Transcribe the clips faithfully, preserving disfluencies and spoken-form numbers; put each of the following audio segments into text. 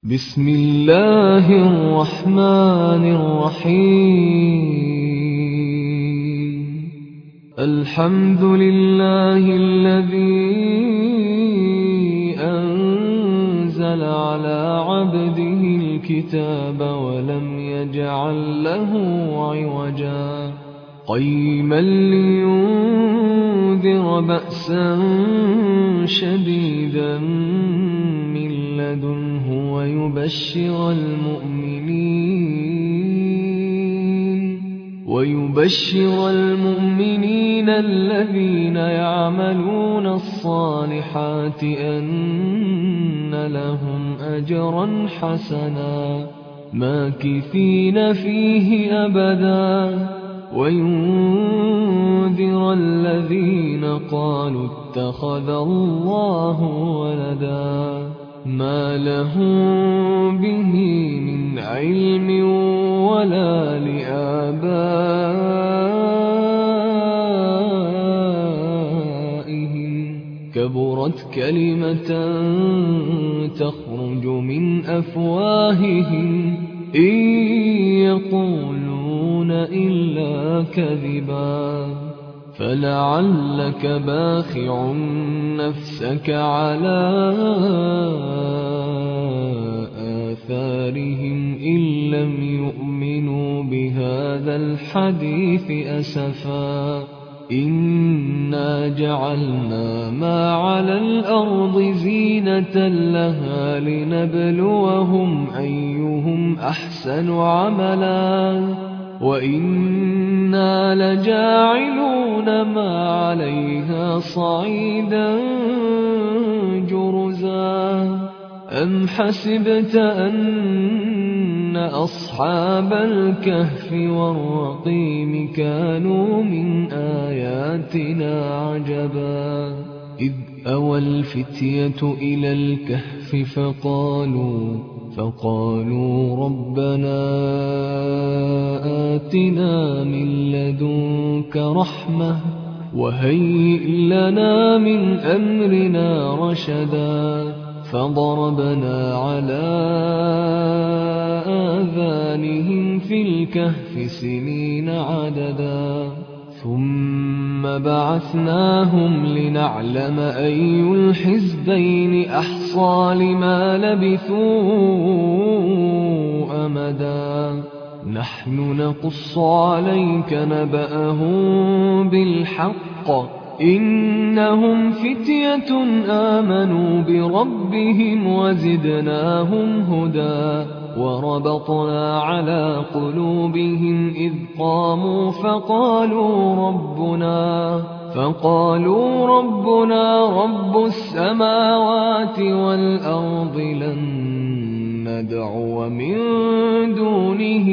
بسم الله الرحمن الرحيم. الحمد لله الذي أنزل على عبده الكتاب ولم يجعل له عوجا قيما لينذر بأسا شديدا من لدنه ويبشر المؤمنين ويبشر المؤمنين الذين يعملون الصالحات أن لهم أجرا حسنا ماكثين فيه أبدا وينذر الذين قالوا اتخذ الله ولدا ما لهم به من علم ولا لآبائهم كبرت كلمة تخرج من أفواههم إن يقولون إلا كذبا فلعلك باخع نفسك على آثارهم إن لم يؤمنوا بهذا الحديث أسفا إنا جعلنا ما على الأرض زينة لها لنبلوهم أيهم أحسن عملا وإنا لجاعلون ما عليها صعيدا جرزا أم حسبت أن أصحاب الكهف والرقيم كانوا من آياتنا عجبا إذ أوى الفتية إلى الكهف فقالوا فقالوا ربنا آتنا من لدنك رحمة وهيئ لنا من أمرنا رشدا فضربنا على آذانهم في الكهف سنين عددا ثم بعثناهم لنعلم أي الحزبين أحصى لما لبثوا أمدا نحن نقص عليك نبأهم بالحق إنهم فتية آمنوا بربهم وزدناهم هدى وربطنا على قلوبهم إذ قاموا فقالوا ربنا فقالوا ربنا رب السماوات والأرض لن ندعو من دونه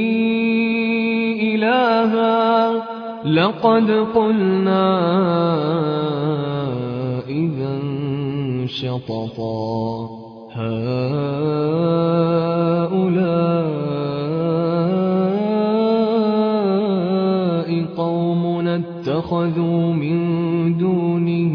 إلها لقد قلنا إذا شططا هؤلاء قومنا اتخذوا من دونه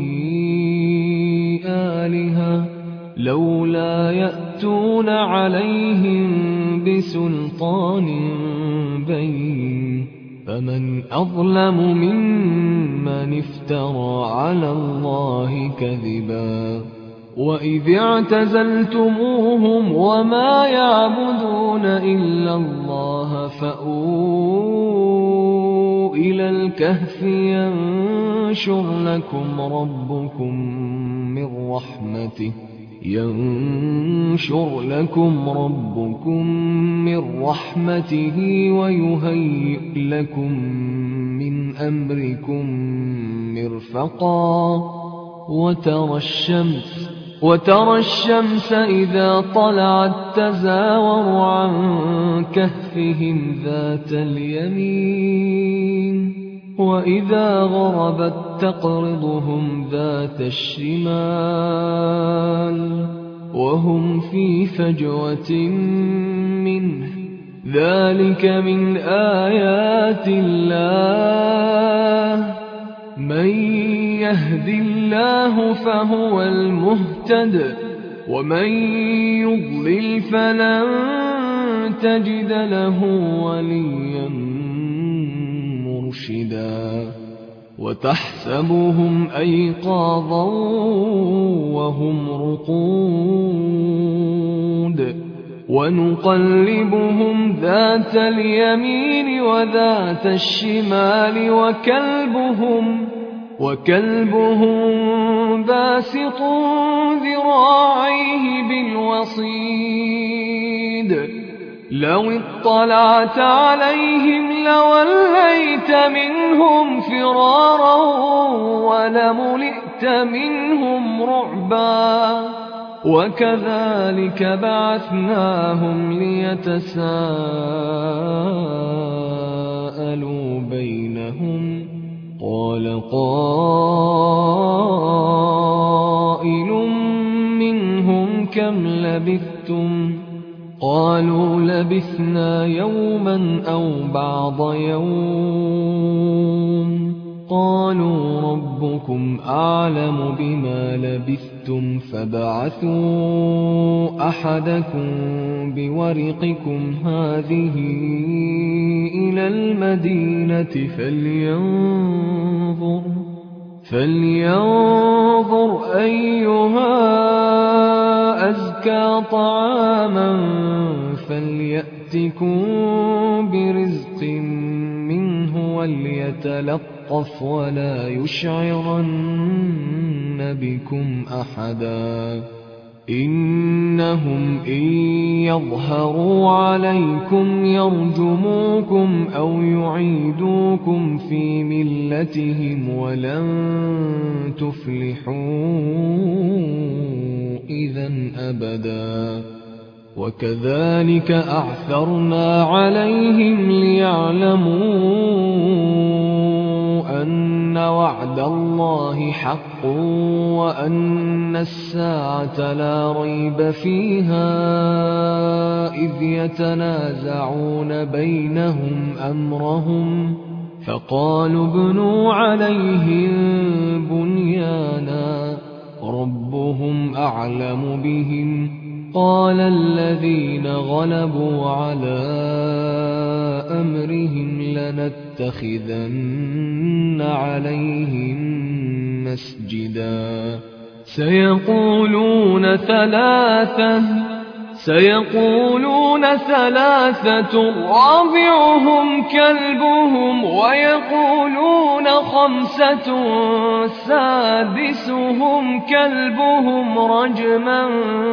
آلهة لولا يأتون عليهم بسلطان بين فمن أظلم ممن افترى على الله كذبا وإذ اعتزلتموهم وما يعبدون إلا الله فأووا إلى الكهف ينشر لكم ربكم من رحمته ينشر لكم ربكم من رحمته ويهيئ لكم من أمركم مرفقا وترى الشمس وترى الشمس إذا طلعت تزاور عن كهفهم ذات اليمين وإذا غربت تقرضهم ذات الشمال وهم في فجوة منه ذلك من آيات الله من يهد الله فهو المهتد ومن يضلل فلن تجد له وليا مرشدا وتحسبهم أيقاظا وهم رقود ونقلبهم ذات اليمين وذات الشمال وكلبهم وكلبهم باسط ذراعيه بالوصيد لو اطلعت عليهم لوليت منهم فرارا ولملئت منهم رعبا وكذلك بعثناهم ليتساءلوا بينهم قال قائل منهم كم لبثتم قالوا لبثنا يوما أو بعض يوم قالوا ربكم أعلم بما لبثتم فابعثوا أحدكم بورقكم هذه إلى المدينة فلينظر فلينظر أيها أزكى طعاما فليأتكم برزق منه وليتلطف ولا يشعرن بكم أحدا إنهم إن يظهروا عليكم يرجموكم أو يعيدوكم في ملتهم ولن تفلحوا إذا أبدا وكذلك أعثرنا عليهم ليعلموا أن وعد الله حق وأن الساعة لا ريب فيها إذ يتنازعون بينهم أمرهم فقالوا ابنوا عليهم بنيانا ربهم أعلم بهم قال الذين غلبوا على أمرهم لنتخذن عليهم مسجدا سيقولون ثلاثة سيقولون ثلاثة رابعهم كلبهم ويقولون خمسة سادسهم كلبهم رجما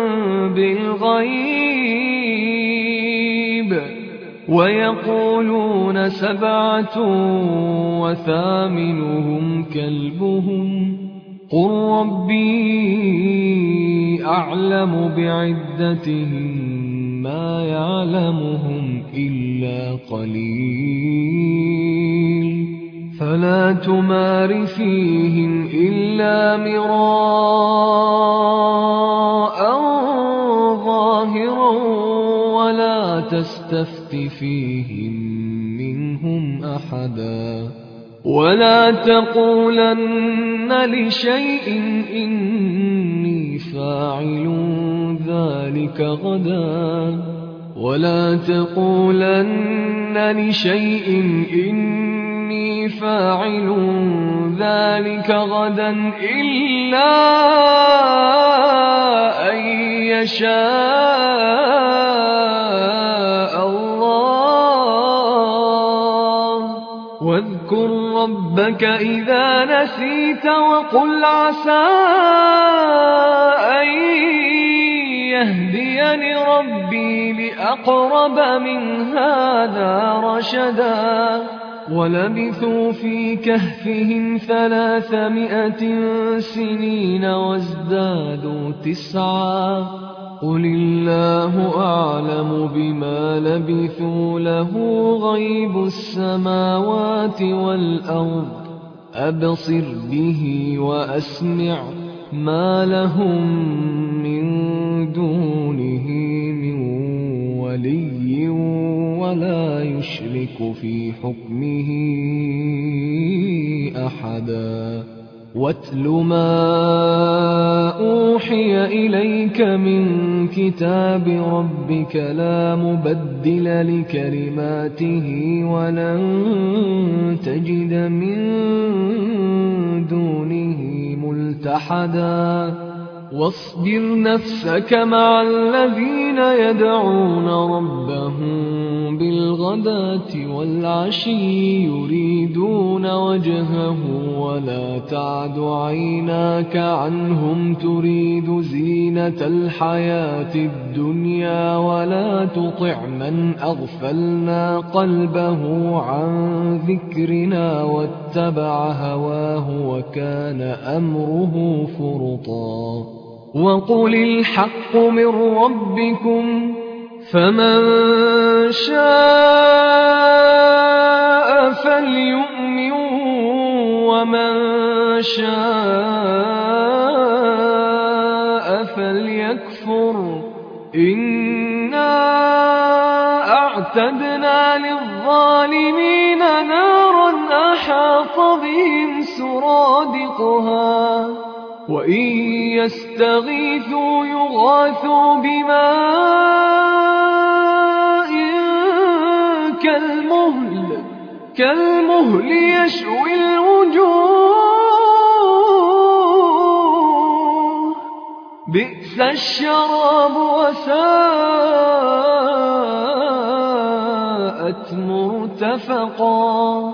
بالغيب ويقولون سبعة وثامنهم كلبهم قل ربي أعلم بعدتهم ما يعلمهم إلا قليل فلا تمار فيهم إلا مراء ظاهرا ولا تستفت فيهم منهم أحدا ولا تقولن لشيء إني فاعل ذلك غدا ولا تقولن لشيء إني فاعل ذلك غدا إلا أن يشاء الله واذكر ربك إذا نسيت وقل عسى أن يهديني ربي لأقرب من هذا رشدا ولبثوا في كهفهم ثلاثمائة سنين وازدادوا تسعا قل الله أعلم بما لبثوا له غيب السماوات والأرض أبصر به وأسمع ما لهم من دونه من ولي ولا يشرك في حكمه أحدا واتل ما أوحي إليك من كتاب ربك لا مبدل لكلماته ولن تجد من دونه ملتحدا واصبر نفسك مع الذين يدعون ربهم بالغداة والعشي يريدون وجهه ولا تعد عيناك عنهم تريد زينة الحياة الدنيا ولا تطع من أغفلنا قلبه عن ذكرنا واتبع هواه وكان أمره فرطا وقل الحق من ربكم فمن شاء فليؤمن ومن شاء فليكفر إنا أعتدنا للظالمين نارا أحاط بهم سرادقها وإن يستغيثوا يغاثوا بماء كالمهل كالمهل يشوي الوجوه بئس الشراب وساءت مرتفقا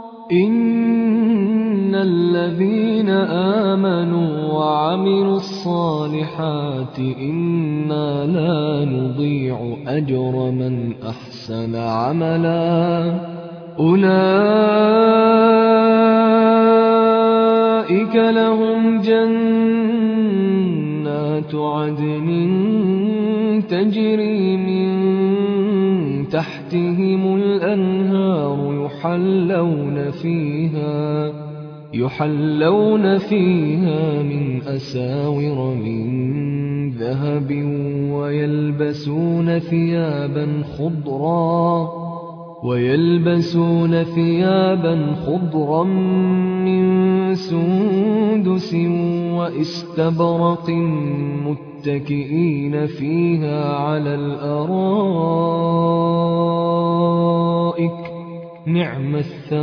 إن الذين آمنوا وعملوا الصالحات إنا لا نضيع أجر من أحسن عملا أولئك لهم جنات عدن تجري من تحتهم الأنهار يحلون فيها يحلون فيها من أساور من ذهب ويلبسون ثيابا خضرا ويلبسون ثيابا خضرا من سندس وإستبرق متكئين فيها على الأرائك نعم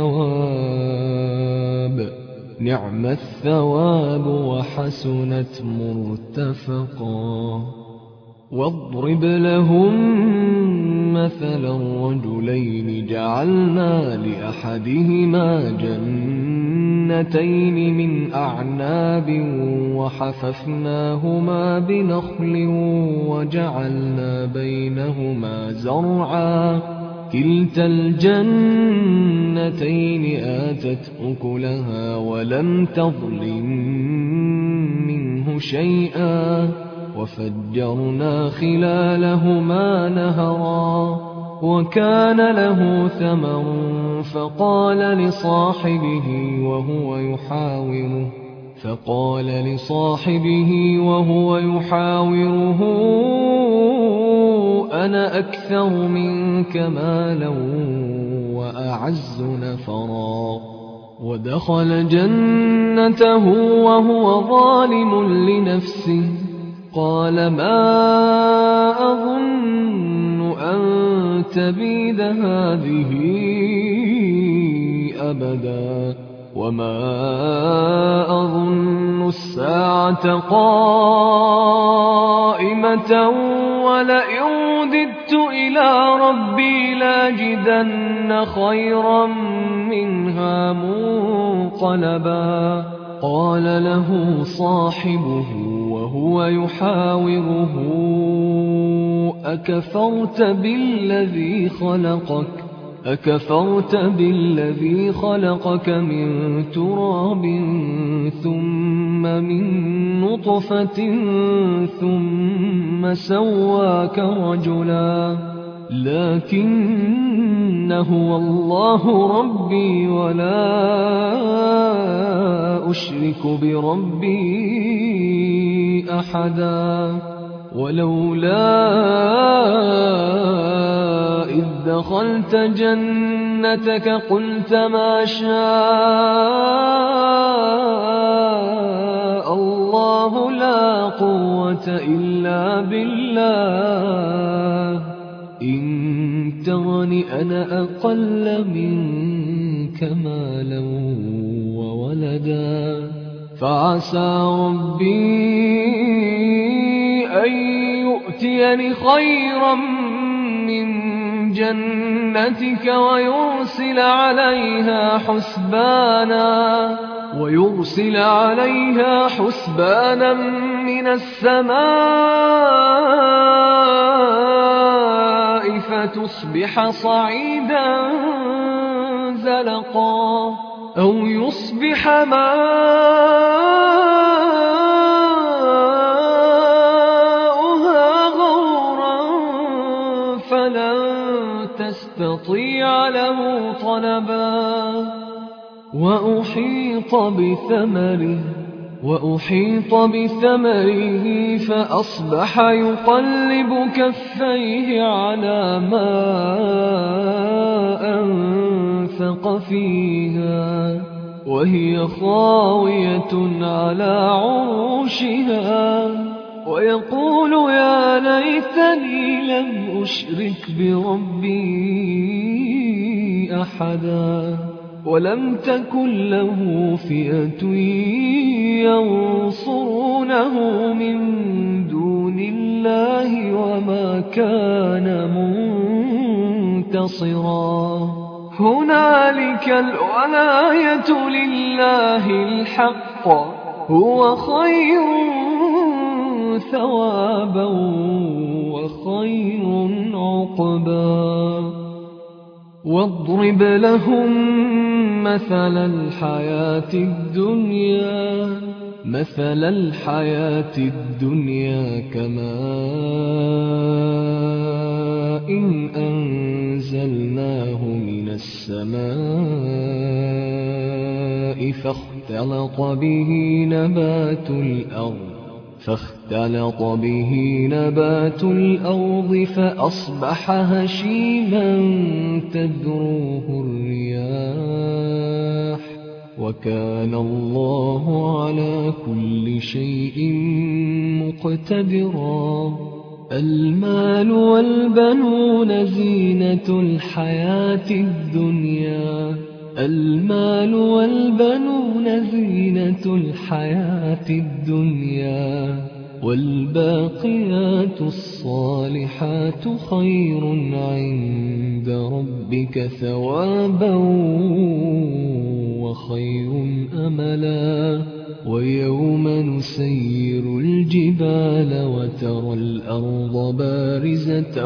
الثواب نعم الثواب وحسنت مرتفقا واضرب لهم مثلا رجلين جعلنا لأحدهما جنتين من أعناب وحففناهما بنخل وجعلنا بينهما زرعا كلتا الجنتين آتت أكلها ولم تظلم منه شيئا وفجرنا خلالهما نهرا وكان له ثمر فقال لصاحبه وهو يحاوره فقال لصاحبه وهو يحاوره أنا أكثر منك مالا وأعز نفرا ودخل جنته وهو ظالم لنفسه قال ما أظن أن تبيد هذه أبدا وما أظن الساعة قائمة ولئن رددت إلى ربي لاجدن خيرا منها منقلبا قال له صاحبه وهو يحاوره أكفرت بالذي خلقك أكفرت بالذي خلقك من تراب ثم من نطفة ثم سواك رجلا لكن هو الله ربي ولا أشرك بربي أحدا ولولا إذ دخلت جنتك قلت ما شاء الله الله لا قوة إلا بالله إن ترني أنا أقل منك مالا وولدا فعسى ربي أن يؤتيني خيرا من جنتك ويرسل عليها حسبانا ويرسل عليها حسبانا من السماء فتصبح صعيدا زلقا أو يصبح ماؤها غورا فلن تستطيع له طلبا وأحيط بثمره وأحيط بثمره فأصبح يقلب كفيه على ما أنفق فيها وهي خاوية على عروشها ويقول يا ليتني لم أشرك بربي أحدا ولم تكن له فئة ينصرونه من دون الله وما كان منتصرا هنالك الولاية لله الحق هو خير ثوابا وخير عقبا واضرب لهم مثل الحياة الدنيا مثل الحياة الدنيا كماء إن أنزلناه من السماء فاختلط به نبات الأرض فاختلط به نبات الأرض فأصبح هشيما تذروه الرياح وكان الله على كل شيء مقتدرا المال والبنون زينة الحياة الدنيا المال والبنون زينة الحياة الدنيا والباقيات الصالحات خير عند ربك ثوابا وخير أملا ويوم نسير الجبال وترى الأرض بارزة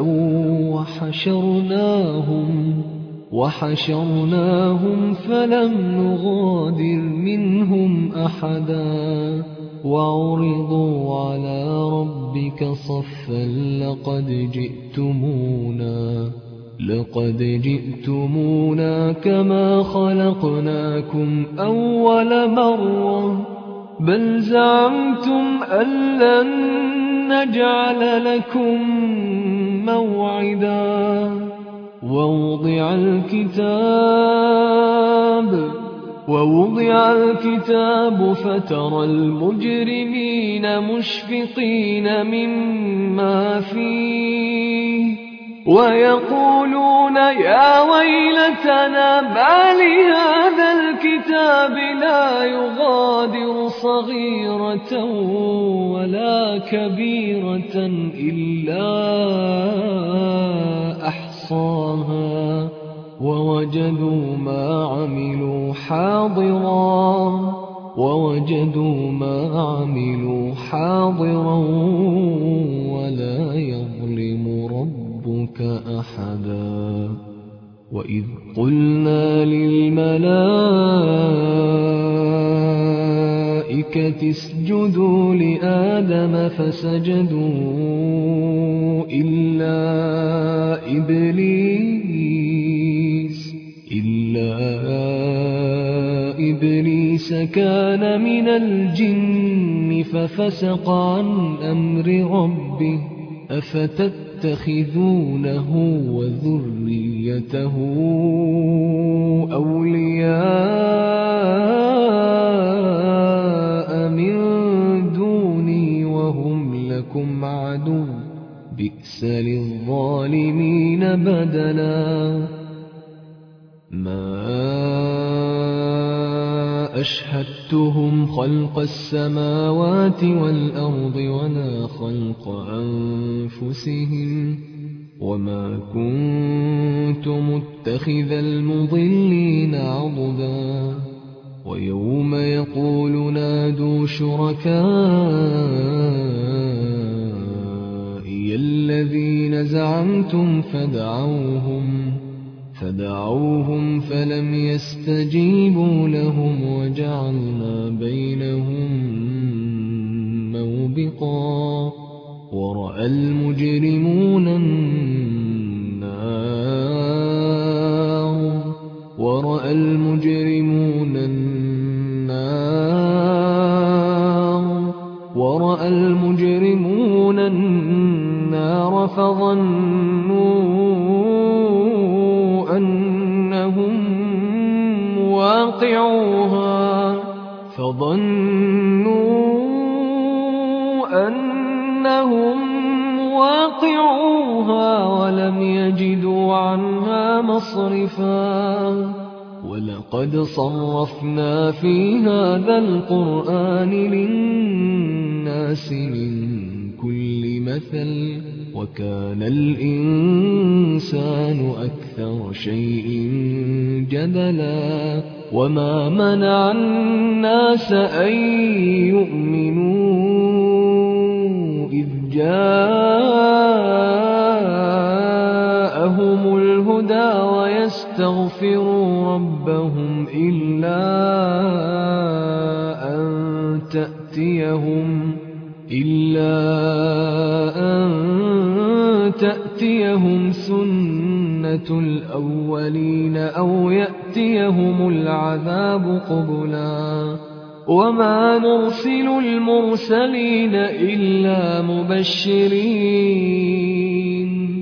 وحشرناهم وحشرناهم فلم نغادر منهم أحدا وعرضوا على ربك صفا لقد جئتمونا لقد جئتمونا كما خلقناكم أول مرة بل زعمتم أن لن نجعل لكم موعدا ووضع الكتاب ووضع الكتاب فترى المجرمين مشفقين مما فيه ويقولون يا ويلتنا ما لهذا الكتاب لا يغادر صغيرة ولا كبيرة إلا أحصاها ووجدوا ما عملوا حاضرا ووجدوا ما عملوا حاضرا ولا يظلم ربك أحدا وإذ قلنا للملائكة اسجدوا لآدم فسجدوا إلا إبليس إلا إبليس كان من الجن ففسق عن أمر ربه أفتتخذونه وذريته أولياء من دون بئس للظالمين بدلا ما أشهدتهم خلق السماوات والأرض ولا خلق أنفسهم وما كنت متخذ المضلين عضدا ويوم يقول نادوا شركائي الذين زعمتم فدعوهم فدعوهم فلم يستجيبوا لهم وجعلنا بينهم موبقا ورأى المجرمون النار ورأى المجرمون النار ورأى المجرمون النار فظنوا أنهم واقعوها فظنوا أنهم واقعوها ولم يجدوا عنها مصرفا ولقد صرفنا في هذا القرآن للناس من كل مثل وكان الإنسان أكثر شيء جدلا وما منع الناس أن يؤمنوا إذ جاءهم الهدى ويستغفروا ربهم إلا أن تأتيهم إلا أن تأتيهم سنة الأولين أو يأتيهم العذاب قبلا وما نرسل المرسلين إلا مبشرين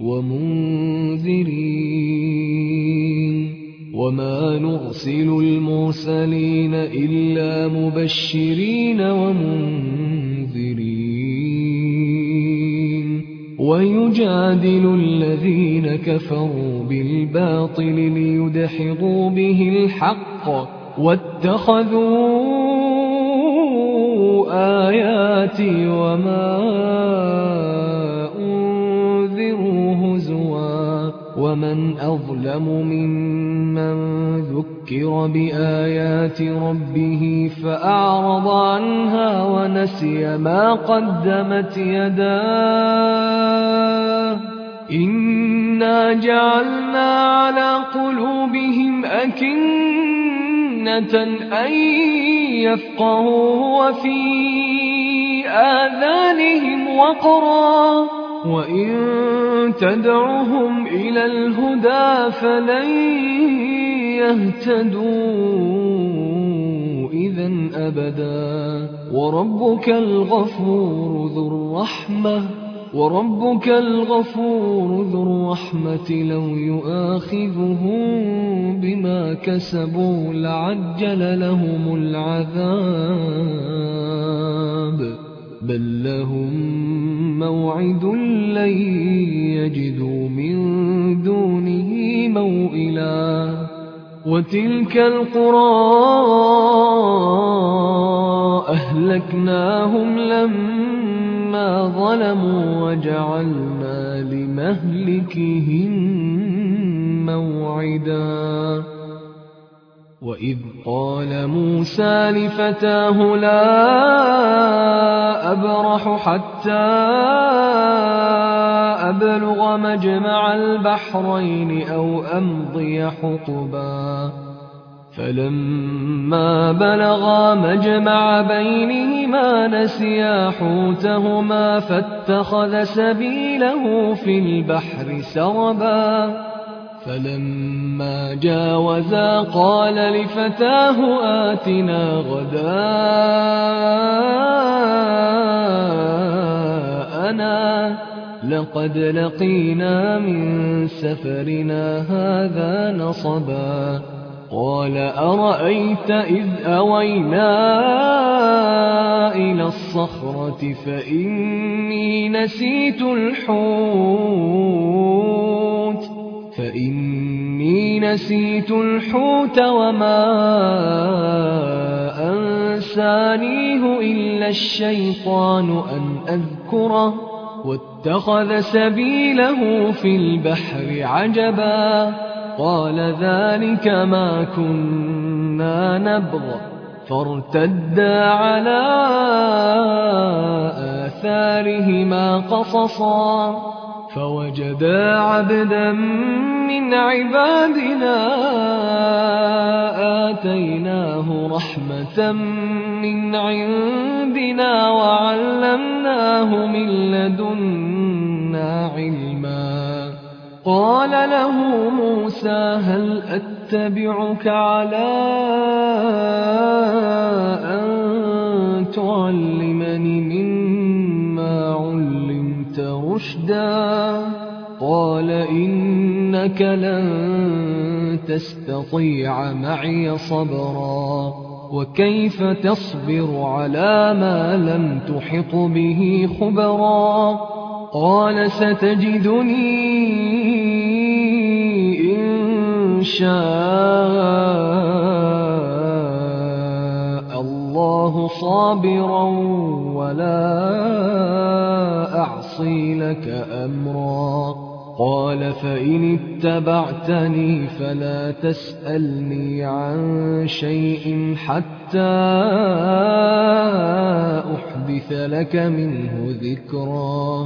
ومنذرين وما نرسل المرسلين إلا مبشرين ومنذرين ويجادل الذين كفروا بالباطل ليدحضوا به الحق واتخذوا آياتي وما أنذروا هزوا ومن أظلم ممن ذكر بآيات ربه فأعرض عنها ونسي ما قدمت يداه إنا جعلنا على قلوبهم أكنة أن يفقهوا وفي آذانهم وقرا وإن تدعهم إلى الهدى فلن يهتدوا إذن أبدا وربك الغفور ذو الرحمة وربك الغفور ذو الرحمة لو يؤاخذهم بما كسبوا لعجل لهم العذاب بل لهم موعد لن يجدوا من دونه موئلا وتلك القرى أهلكناهم لما ظلموا وجعلنا لمهلكهم موعدا وإذ قال موسى لفتاه لا أبرح حتى أبلغ مجمع البحرين أو أمضي حقبا فلما بلغا مجمع بينهما نسيا حوتهما فاتخذ سبيله في البحر سربا فلما جاوزا قال لفتاه آتنا غداءنا لقد لقينا من سفرنا هذا نصبا قال أرأيت إذ أوينا إلى الصخرة فإني نسيت الحوت فإني نسيت الحوت وما أنسانيه إلا الشيطان أن أذكره واتخذ سبيله في البحر عجبا قال ذلك ما كنا نبغ فارتدا على آثارهما قصصا فوجدا عبدا من عبادنا آتيناه رحمة من عندنا وعلمناه من لدنا علما قال له موسى هل أتبعك على أن تعلمني مما علمت رشدا قال إنك لن تستطيع معي صبرا وكيف تصبر على ما لم تحط به خبرا قال ستجدني إن شاء الله صابرا ولا أعصي لك أمرا قال فإن اتبعتني فلا تسألني عن شيء حتى أحدث لك منه ذكرا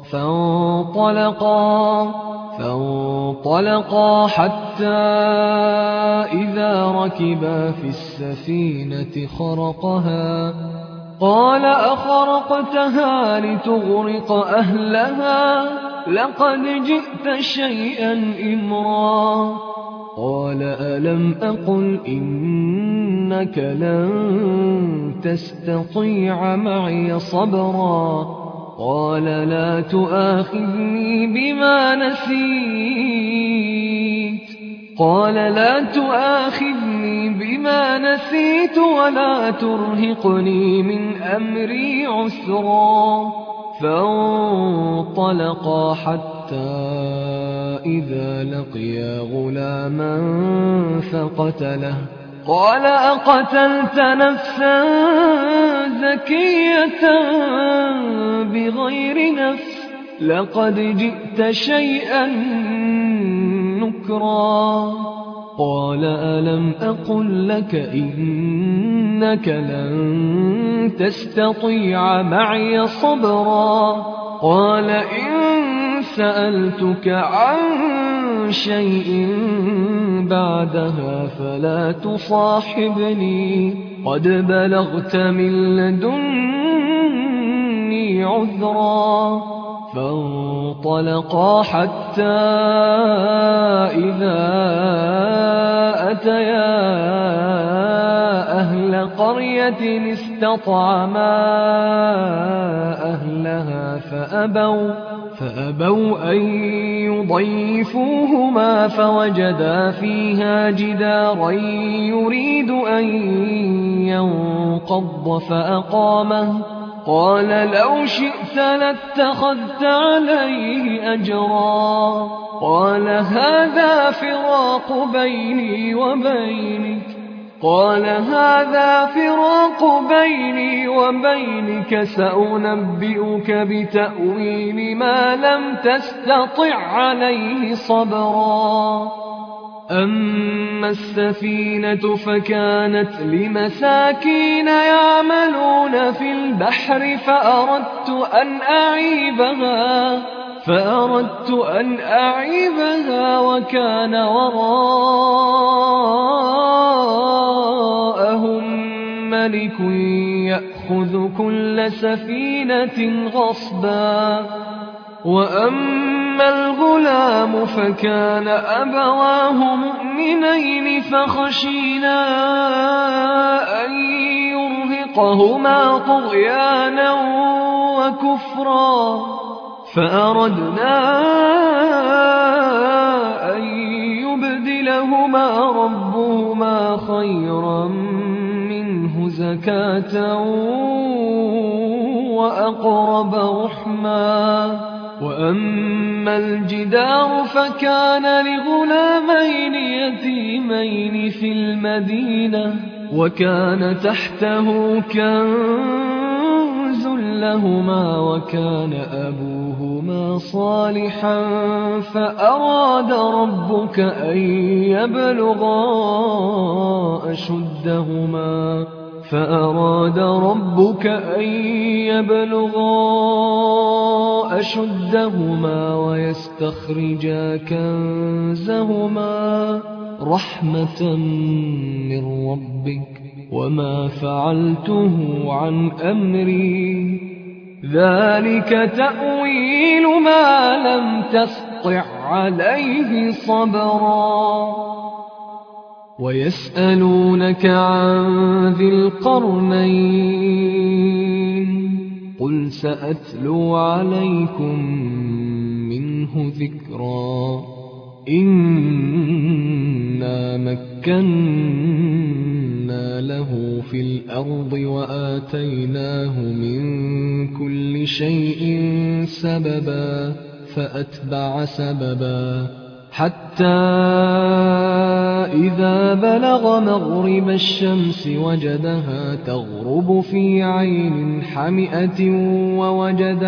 فانطلقا فانطلقا حتى إذا ركبا في السفينة خرقها قال أخرقتها لتغرق أهلها لقد جئت شيئا إمرا قال ألم أقل إنك لن تستطيع معي صبرا قال لا تؤاخذني بما نسيت قال لا تؤاخذني بما نسيت ولا ترهقني من أمري عسرا فانطلقا حتى إذا لقيا غلاما فقتله قال أقتلت نفسا زكية بغير نفس لقد جئت شيئا نكرا قال ألم أقل لك إنك لن تستطيع معي صبرا قال إن سألتك عن شيء بعدها فلا تصاحبني قد بلغت من لدني عذرا فانطلقا حتى إذا أتيا أهل قرية استطعما أهلها فأبوا فأبوا أن يضيفوهما فوجدا فيها جدارا يريد أن ينقض فأقامه قال لو شئت لاتخذت عليه أجرا قال هذا فراق بيني وبينك قال هذا فراق بيني وبينك سأنبئك بتأويل ما لم تستطع عليه صبرا أما السفينة فكانت لمساكين يعملون في البحر فأردت أن أعيبها فأردت أن أعيبها وكان وراءهم ملك يأخذ كل سفينة غصبا وأما الغلام فكان أبواه مؤمنين فخشينا أن يرهقهما طغيانا وكفرا فأردنا أن يبدلهما ربهما زكاة وأقرب رحما. وأما الجدار فكان لغلامين يتيمين في المدينة وكان تحته كنز لهما وكان أبوهما صالحا فأراد ربك أن يبلغا أشدهما فأراد ربك أن يبلغا أشدهما ويستخرجا كنزهما رحمة من ربك وما فعلته عن أمري ذلك تأويل ما لم تسطع عليه صبرا. ويسألونك عن ذي القرنين قل سأتلو عليكم منه ذكرا. إنا مكنا له في الأرض وآتيناه من كل شيء سببا فأتبع سببا حتى إذا بلغ مغرب الشمس وجدها تغرب في عين حمئة ووجد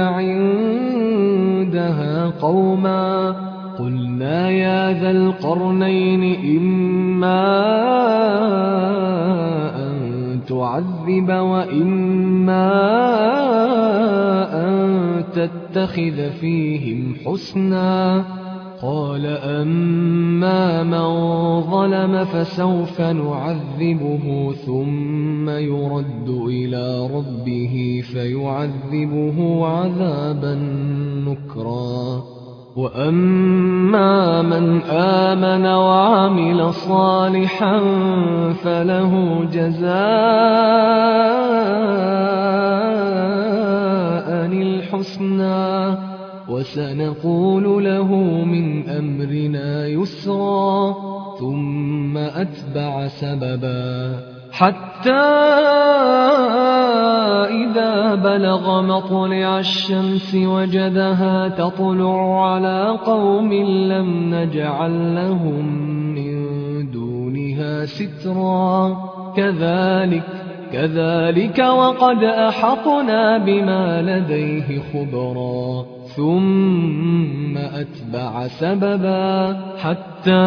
عندها قوما قلنا يا ذا القرنين إما أن تعذب وإما أن تتخذ فيهم حسنا. قال أما من ظلم فسوف نعذبه ثم يرد إلى ربه فيعذبه عذابا نكرا. وأما من آمن وعمل صالحا فله جزاء الحسنى وسنقول له من أمرنا يسرا. ثم أتبع سببا حتى إذا بلغ مطلع الشمس وجدها تطلع على قوم لم نجعل لهم من دونها سترا. كذلك كذلك وقد أحطنا بما لديه خبرا. ثم أتبع سببا حتى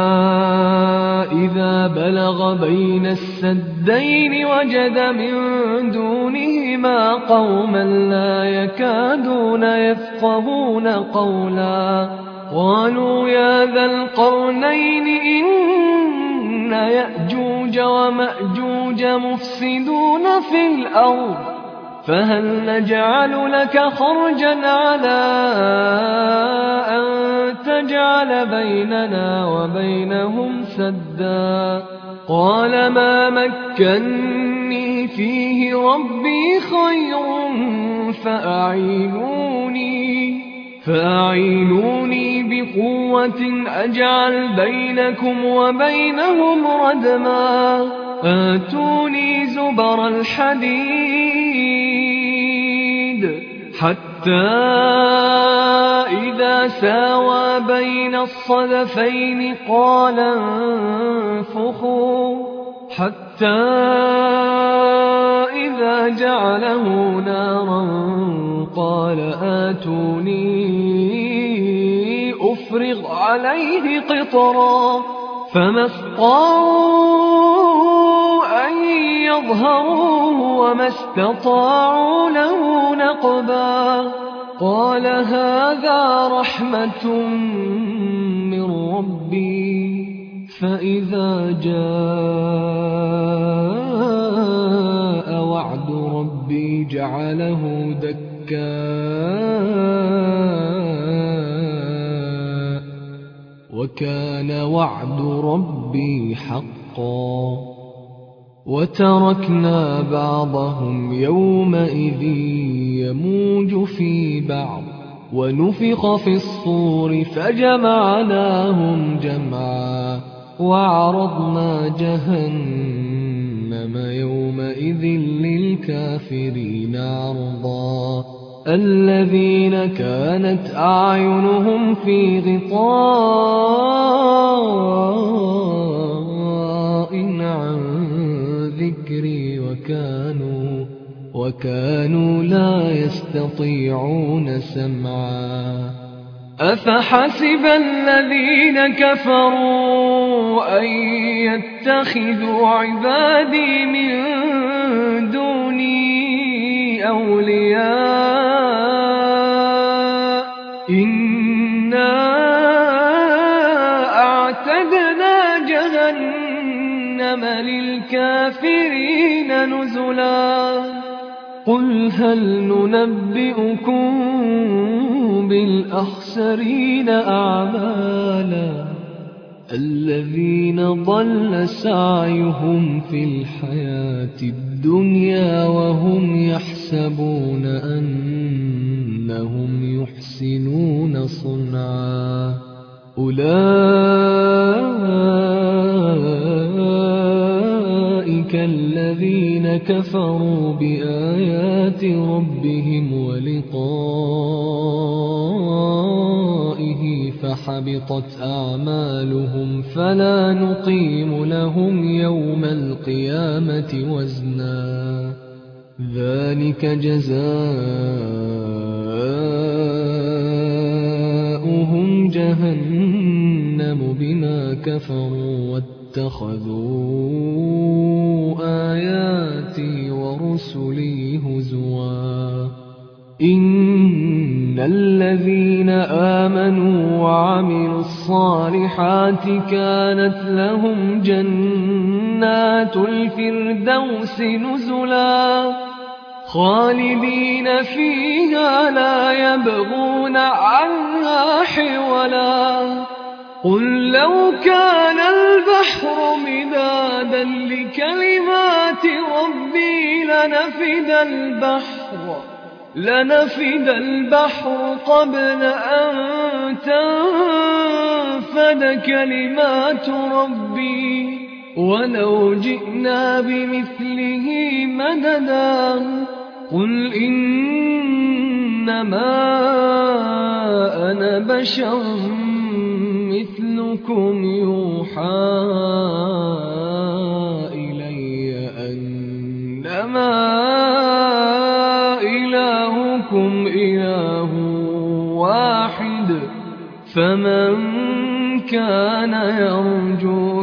إذا بلغ بين السدين وجد من دونهما قوما لا يكادون يفقهون قولا. قالوا يا ذا القرنين إن يأجوج ومأجوج مفسدون في الأرض فهل نجعل لك خرجا على أن تجعل بيننا وبينهم سدا. قال ما مكني فيه ربي خير فأعينوني فأعينوني بقوة أجعل بينكم وبينهم ردما. آتوني زبر الحديد حتى إذا ساوى بين الصدفين قال انفخوا حتى إذا جعله نارا قال آتوني أفرغ عليه قطرا. فما استطاعوا أن يظهروه وما استطاعوا له نقبا. قال هذا رحمة من ربي فإذا جاء وعد ربي جعله دكا وكان وعد ربي حقا. وتركنا بعضهم يومئذ يموج في بعض ونفخ في الصور فجمعناهم جمعا وعرضنا جهنم يومئذ للكافرين عرضا الذين كانت أعينهم في غطاء عن ذكري وكانوا, وكانوا لا يستطيعون سمعا أفحسب الذين كفروا أن يتخذوا عبادي من دوني أولياء إنا أعتدنا جهنم للكافرين نزلا قل هل ننبئكم بالأخسرين أعمالا الذين ضل سعيهم في الحياة الدنيا وهم يحسبون أنهم يحسنون صنعا أولئك الذين كفروا بآيات ربهم ولقائه فحبطت أعمالهم فلا نقيم لهم يوم القيامة وزنا ذلك جزاؤهم جهنم بما كفروا واتخذوا آياتي ورسلي هزوا إن الذين آمنوا وعملوا الصالحات كانت لهم جنات الفردوس نزلا خالدين فيها لا يبغون عنها حولا قل لو كان البحر مدادا لكلمات ربي لنفد البحر لنفد البحر قبل أن تنفد كلمات ربي ولو جئنا بمثله مددا قل إنما أنا بشر مثلكم يوحى إلي أنما إلهكم إله واحد فمن كان يرجو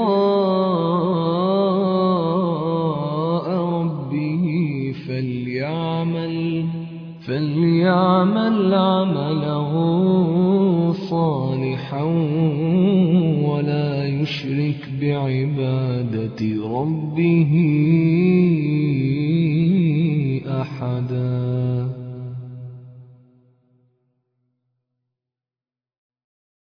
لقاء ربه فليعمل فليعمل عملا صالحا ولا يشرك بعبادة ربه